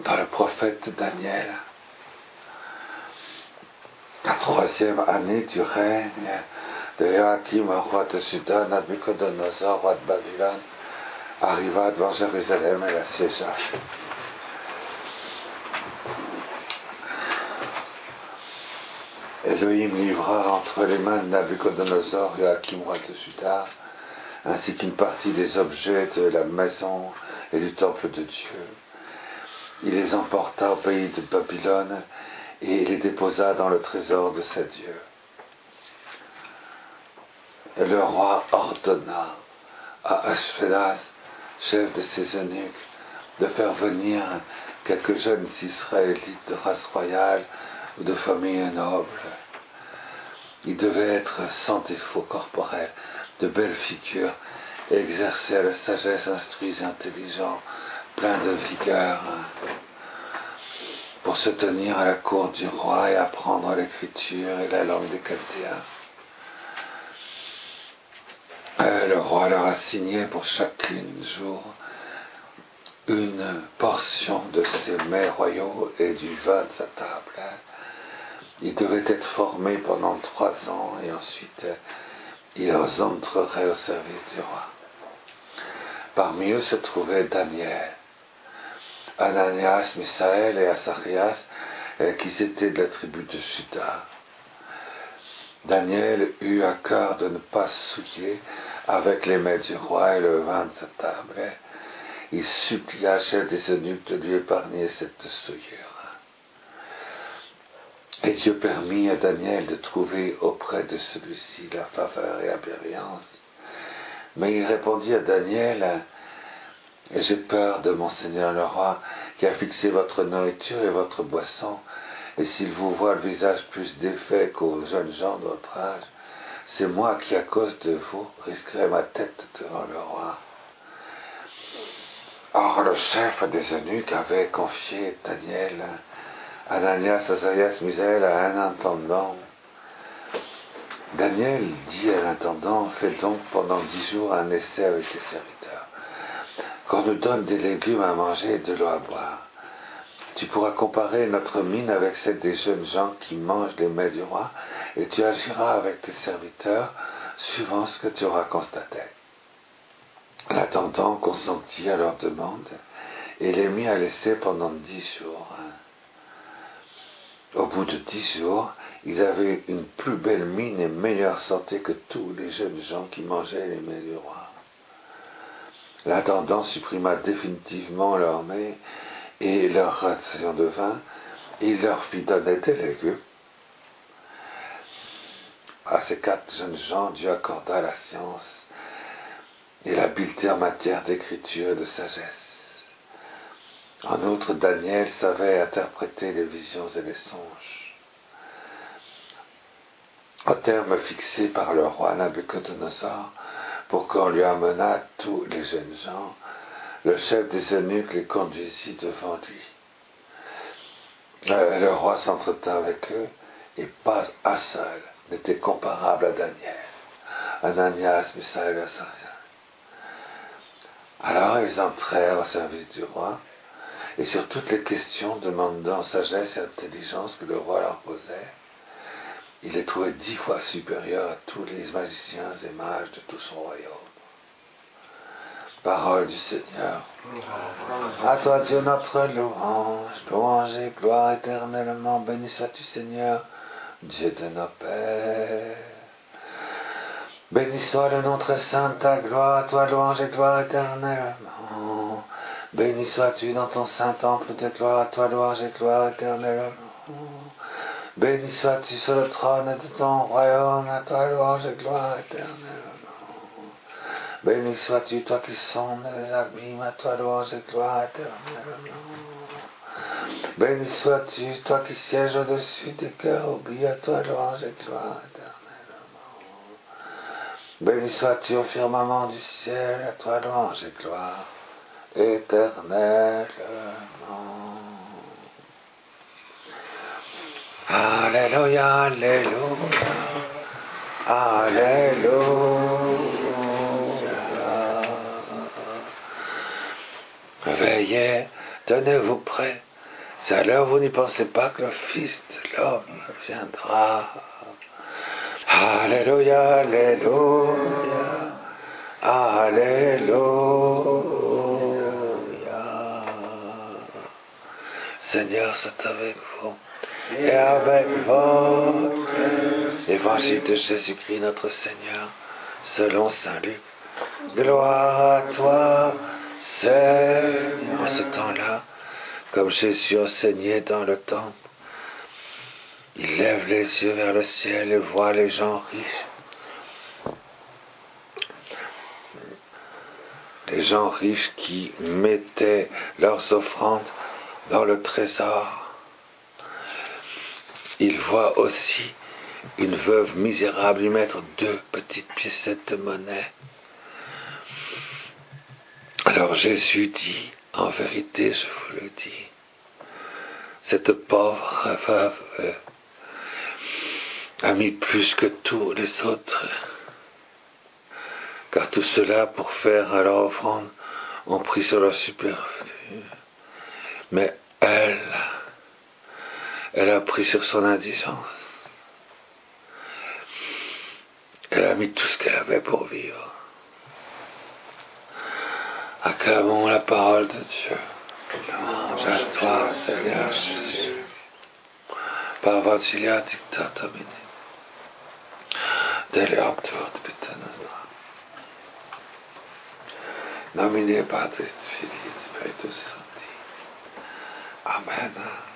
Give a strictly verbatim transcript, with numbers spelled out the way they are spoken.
dans le prophète Daniel. La troisième année du règne de Joachim, roi de Juda, Nabuchodonosor, roi de Babylone, arriva devant Jérusalem et la siégea. Elohim livra entre les mains de Nabuchodonosor, Joachim, roi de Juda, ainsi qu'une partie des objets de la maison et du temple de Dieu. Il les emporta au pays de Babylone et les déposa dans le trésor de ses dieux. Et le roi ordonna à Ashpenaz, chef de ses eunuques, de faire venir quelques jeunes Israélites de race royale ou de famille noble. Ils devaient être sans défaut corporel, de belles figures, et exercer la sagesse, instruits et intelligents, pleins de vigueur, pour se tenir à la cour du roi et apprendre l'écriture et la langue des Chaldéens. Et le roi leur a signé pour chacune jour une portion de ses mets royaux et du vin de sa table. Ils devaient être formés pendant trois ans et ensuite ils entreraient au service du roi. Parmi eux se trouvait Daniel, Ananias, Misaël et Azarias, qui étaient de la tribu de Juda. Daniel eut à cœur de ne pas souiller avec les mets du roi et le vin de sa table. Il supplia chef des eunuques de lui épargner cette souillure. Et Dieu permit à Daniel de trouver auprès de celui-ci la faveur et la bienveillance. Mais il répondit à Daniel: « J'ai peur de mon Seigneur le roi, qui a fixé votre nourriture et votre boisson, et s'il vous voit le visage plus défait qu'aux jeunes gens de votre âge, c'est moi qui, à cause de vous, risquerai ma tête devant le roi. » Or, le chef des eunuques avait confié Daniel, Ananias, Azarias, Misaël à un intendant. Daniel dit à l'intendant: « Fais donc pendant dix jours un essai avec tes serviteurs, qu'on nous donne des légumes à manger et de l'eau à boire. Tu pourras comparer notre mine avec celle des jeunes gens qui mangent les mets du roi, et tu agiras avec tes serviteurs suivant ce que tu auras constaté. » L'intendant consentit à leur demande et les mit à l'essai pendant dix jours. Au bout de dix jours, ils avaient une plus belle mine et meilleure santé que tous les jeunes gens qui mangeaient les mets du roi. L'intendant supprima définitivement leurs mets et leur ration de vin, et il leur fit donner des légumes. À ces quatre jeunes gens, Dieu accorda la science et l'habileté en matière d'écriture et de sagesse. En outre, Daniel savait interpréter les visions et les songes. Au terme fixé par le roi Nabuchodonosor, pour qu'on lui amenât tous les jeunes gens, le chef des eunuques les conduisit devant lui. Le, le roi s'entretint avec eux, et pas un seul n'était comparable à Daniel, Ananias, Misaël et Azarias. Alors ils entrèrent au service du roi, et sur toutes les questions demandant sagesse et intelligence que le roi leur posait, il les trouvait dix fois supérieurs à tous les magiciens et mages de tout son royaume. Parole du Seigneur. À toi Dieu notre louange, louange et gloire éternellement. Béni sois-tu Seigneur, Dieu de nos pères. Béni soit le nom très saint de ta gloire, à toi louange et gloire éternellement. Béni sois-tu dans ton saint temple de gloire, à toi louange et gloire éternellement. Béni sois-tu sur le trône de ton royaume, à toi louange et gloire éternellement. Béni sois-tu, toi qui sondes les abîmes, à toi louange et gloire éternellement. Béni sois-tu, toi qui sièges au-dessus des chérubins, à toi louange et gloire éternellement. Béni sois-tu au firmament du ciel, à toi louange et gloire éternellement. Alléluia, alléluia, alléluia. Veillez, tenez-vous prêts, C'est à l'heure où vous n'y pensez pas que le Fils de l'homme viendra. Alléluia, Alléluia, Alléluia. Seigneur, c'est avec vous et avec votre Évangile de Jésus-Christ notre Seigneur, selon Saint Luc. Gloire à toi, Seigneur. En ce temps-là, comme Jésus enseignait dans le temple, il lève les yeux vers le ciel et voit les gens riches. Les gens riches qui mettaient leurs offrandes dans le trésor. Il voit aussi une veuve misérable lui mettre deux petites piécettes de monnaie. Alors Jésus dit, en vérité, je vous le dis, cette pauvre veuve a mis plus que tous les autres, car tout cela pour faire à leur offrande ont pris sur leur superflu. Mais elle, elle a pris sur son indigence. Elle a mis tout ce qu'elle avait pour vivre. Acclamons la parole de Dieu. Louange à toi, Seigneur Jésus. Par Evangelia dicta Domini. Deleatur bitte nostra. Nomine Patris Filii Spiritus Sancti. Amen.